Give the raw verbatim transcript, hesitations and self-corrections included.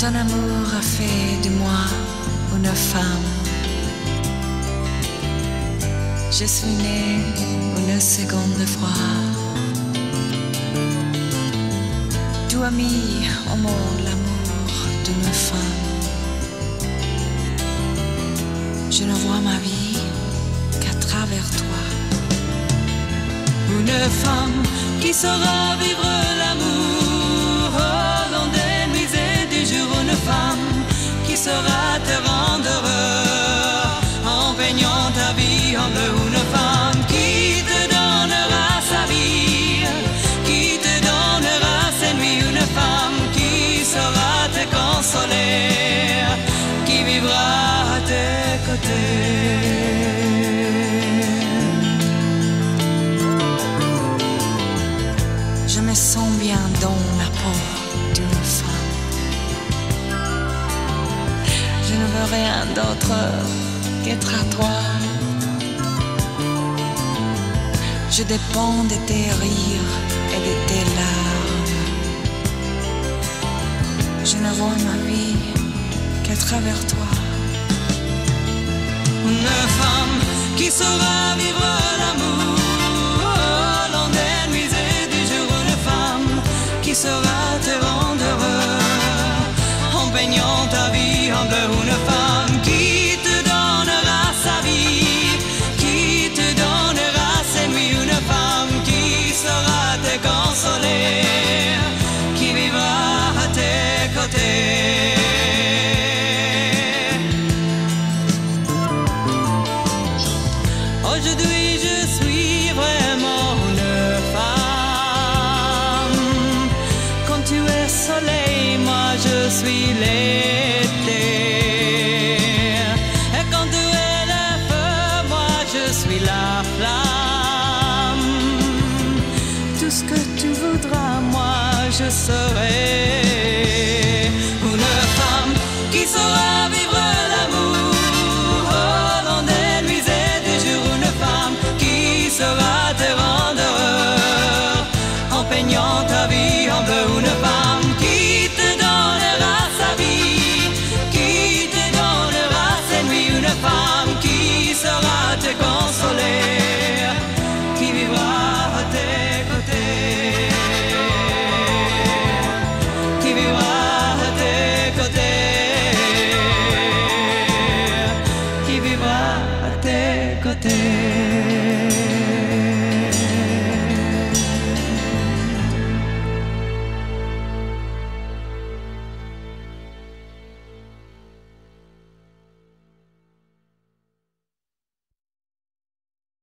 Ton amour a fait de moi une femme. Je suis née une seconde fois. Tu as mis au monde l'amour d'une femme. Je ne vois ma vie qu'à travers toi. Une femme qui saura vivre l'amour au long des nuits et des jours. Une femme qui saura te rendre heureux en peignant ta vie en bleu. Une femme qui te donnera sa vie, qui te donnera ses nuits. Une femme qui saura te consoler, qui vivra à tes côtés. Je me sens bien dans la peau d'une femme. Je ne veux rien d'autre qu'être à toi. Je dépends de tes rires et de tes larmes. Je ne vois ma vie qu'à travers toi. Une femme qui saura vivre l'amour au long des nuits et des jours. Une femme qui saura te rendre heureux en peignant ta vie en bleu. Une femme qui te donnera sa vie, qui te donnera ses nuits. Une femme qui saura te consoler, qui vivra à tes côtés. Aujourd'hui je suis vraiment une femme. Quand tu es soleil, moi je suis l'été. Et quand tu es le feu, moi je suis la flamme. Tout ce que tu voudras, moi je serai. Une femme qui saura vivre l'amour au long des nuits et des jours. Une femme qui sera